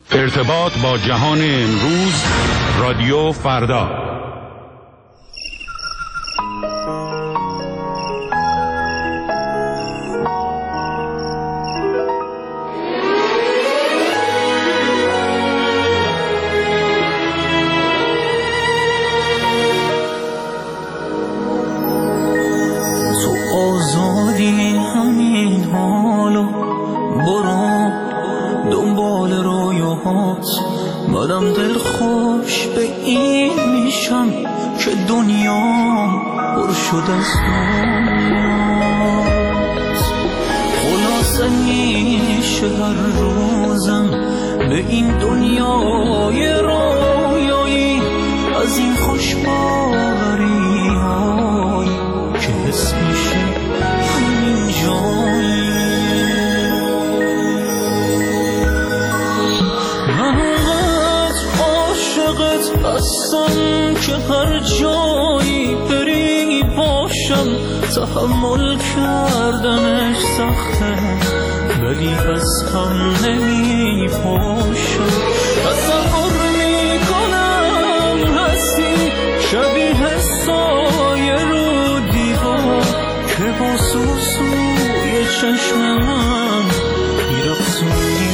ارتباط با جهان امروز، رادیو فردا. تو آزادی همین حالو، برو دنبال رویاهات. منم دل خوش به این میشم که دنیام پر شد از دنیات. خلاصه میشه هر روزم به این دنیای رویایی، از این خوشباری های که حس میشه همین جایی. هستم که هر جایی بری باشم، تحمل کردنش سخته ولی از هم نمی پاشم. تصور میکنم هستی شبیه سایه رو دیوار که با سوسوی چشم من میرقصونی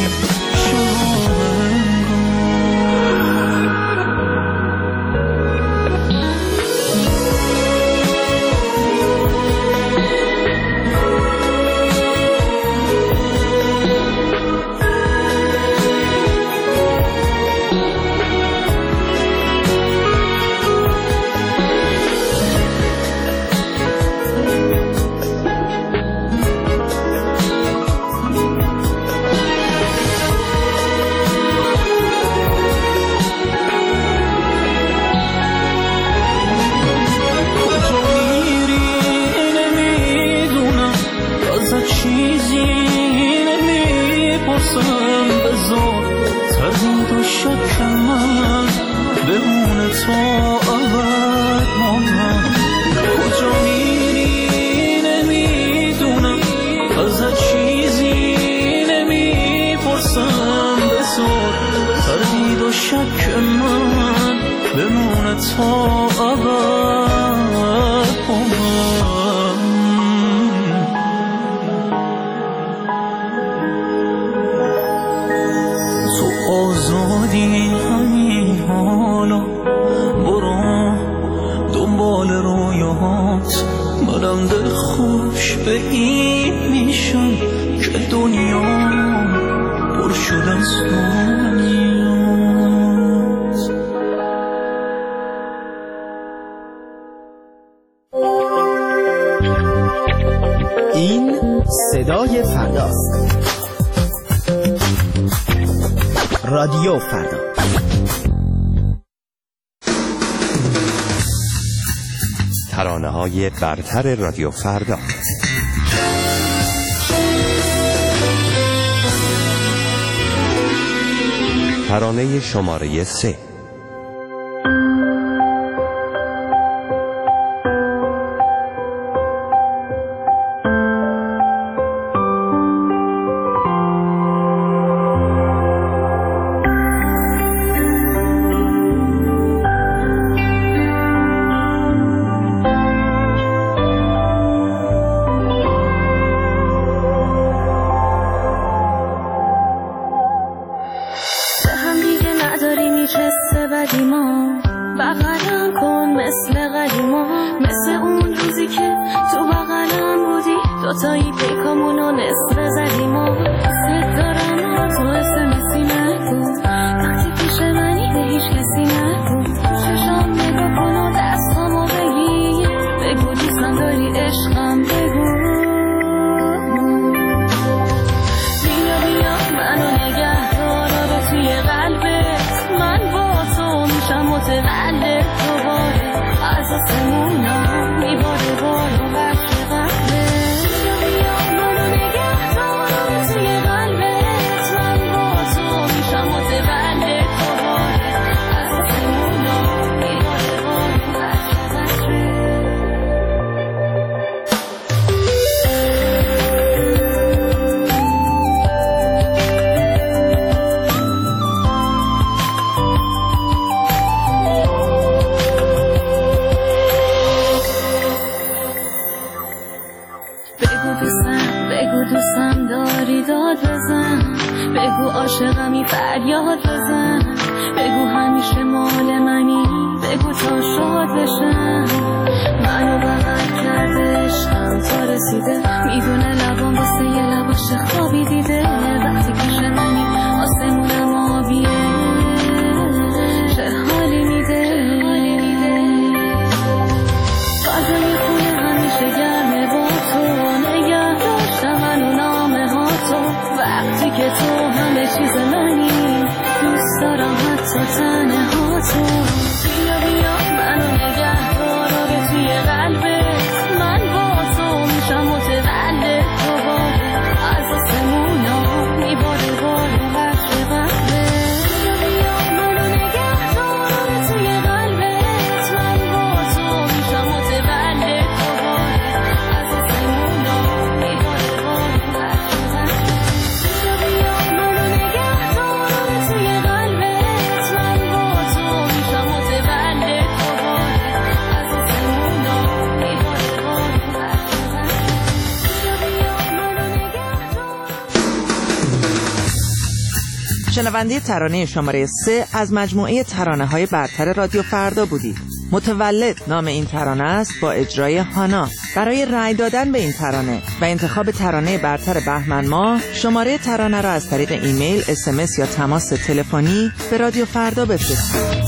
این صدای فرداست. رادیو فردا. ترانه‌های برتر رادیو فردا. ترانه شماره 3. بگو عاشقمی فریاد بزن، بگو همیشه مال منی، بگو تا شاد بشم. منو بغل کرده عشقم تا رسیده، میدونه لبام واسه یه لباش خوابی دیده. وقتی پیش منی آسمونم آبیه، چه حالی میده. غذای خونه همیشه گرمه با تو، نگه داشتم منو نامه ها تو. وقتی که تو همه چیز منی، دوست دارم حتی تنه ها تو. بیا بیا منو نگه دار به توی قلبت، من با تو میشم متولد دوباره، از آسمونا میباره باره وقت قلبه. بیا بیا منو نگه دار به توی قلبت، من با تو میشم متولد دوباره، از آسمونا میباره باره وقت قلبه. بیا بیا منو نگه دار به توی قلبت، من با تو میشم متولد دوباره، از آسمونا میباره باره وقت قلبه. بیا بیا منو نگه دار. شنونده ترانه شماره 3 از مجموعه ترانه‌های برتر رادیو فردا بودید. متولد نام این ترانه است با اجرای هانا. برای رأی دادن به این ترانه و انتخاب ترانه برتر بهمن ماه، شماره ترانه را از طریق ایمیل، SMS یا تماس تلفنی به رادیو فردا بفرستید.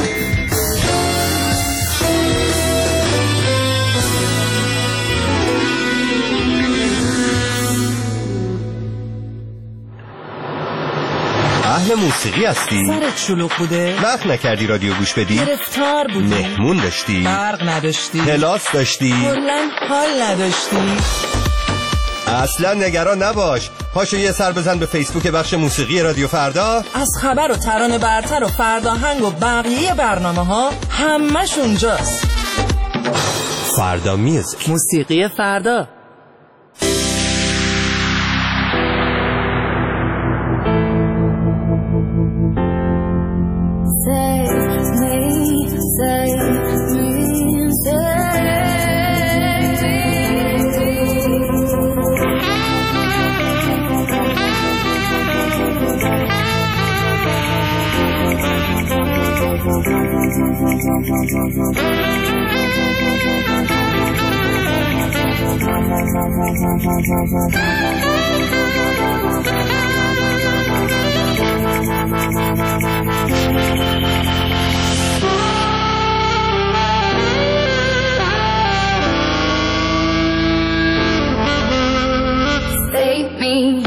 اهل موسیقی هستی؟ سرت شلوغ بوده؟ وقت نکردی رادیو گوش بدی؟ گرفتار بودی؟ مهمون داشتی؟ برق نداشتی؟ کلاس داشتی؟ کلاً حال نداشتی؟ اصلا نگران نباش، پاشو یه سر بزن به فیسبوک بخش موسیقی رادیو فردا. از خبر و ترانه برتر و فرداهنگ و بقیه برنامه ها همش اونجاست. فردا میوزیک، موسیقی فردا. Save me.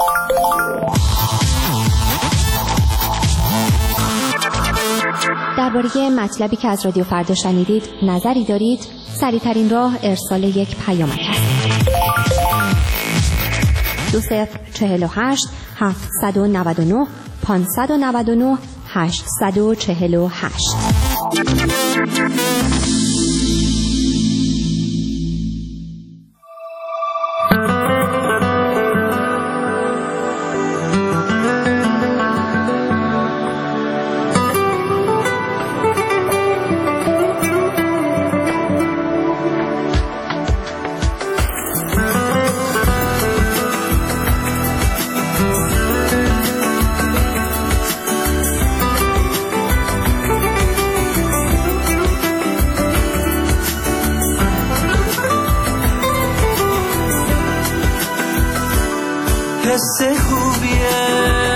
در درباره مطلبی که از رادیو فردا شنیدید نظری دارید؟ سریع‌ترین راه ارسال یک پیامک است. 2048 799 599 848. حس خوبیه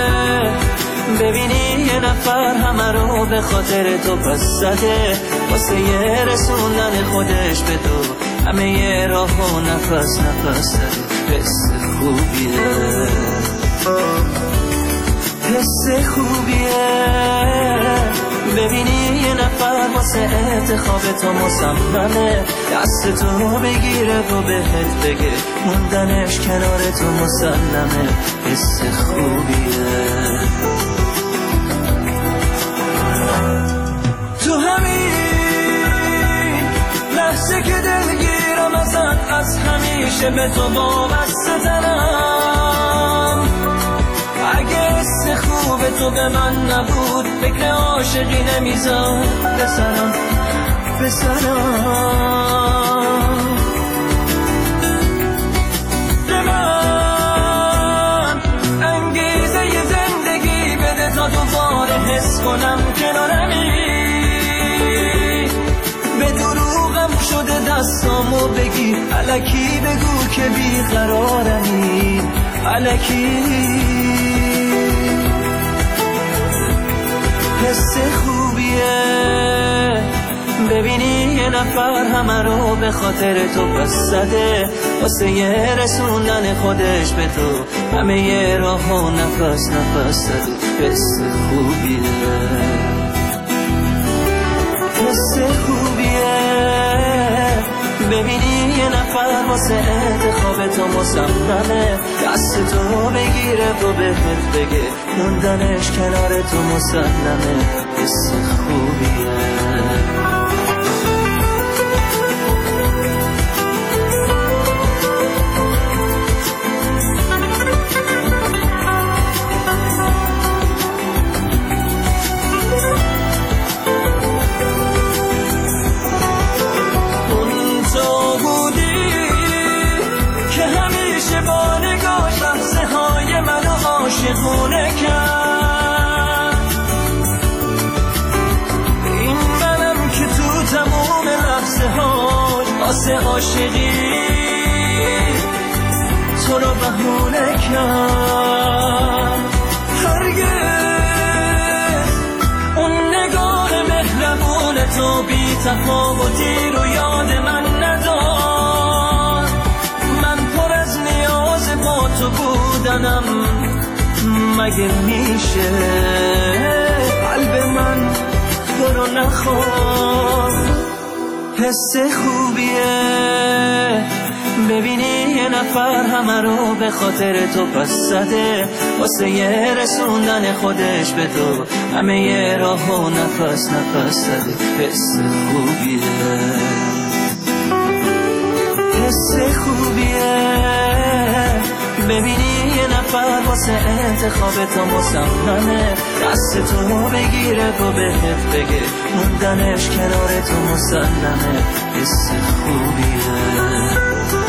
ببینی یه نفر همه رو به خاطر تو پس زده، واسه یه رسوندن خودش به تو همه یه راه و نفس نفس زده. حس خوبیه، حس خوبیه ببینی یه نفر واسه انتخاب تو مصممه، دست تو بگیره و بهت بگه موندنش کنار تو مسلمه. حس خوبیه، تو همین لحظه که دلگیرم ازت از همیشه به تو وابسته ترم. اگه حس خوب تو به من نبود فکر عاشقی نمیذار بسرم به من انگیزه ی زندگی بده تا دوباره حس کنم کنارمی. به دروغم شده دستامو بگی الکی بگو که بیقرارمی الکی. حس خوبیه ببینی یه نفر همه رو به خاطر تو پس زده، واسه یه رسوندن خودش به تو همه یه راه و نفس نفس زده. حس خوبیه، حس خوبیه ببینی یه نفر واسه انتخاب تو مصممه، دست تو بگیره و بهت بگه موندنش کنار تو مسلمه. حس خوبیه. عاشقونه کرد این منم که تو تموم لحظه ها واسه عاشقی تو رو بهونه کرد. هرگز اون نگاه مهربون تو بی تفاوتی رو یاد من ندار. من پر از نیاز با تو بودنم، مگه میشه قلب من تو رو نخواد. حس خوبیه ببینی یه نفر همه رو به خاطر تو پس زده، واسه یه رسوندن خودش به تو همه یه راه و نفس نفس زده. حس خوبیه، حس خوبیه ببینی یه نفر واسه انتخاب تو مصممه، دست تو بگیره و بهت بگه موندنش کنار تو مسلمه. حس خوبیه.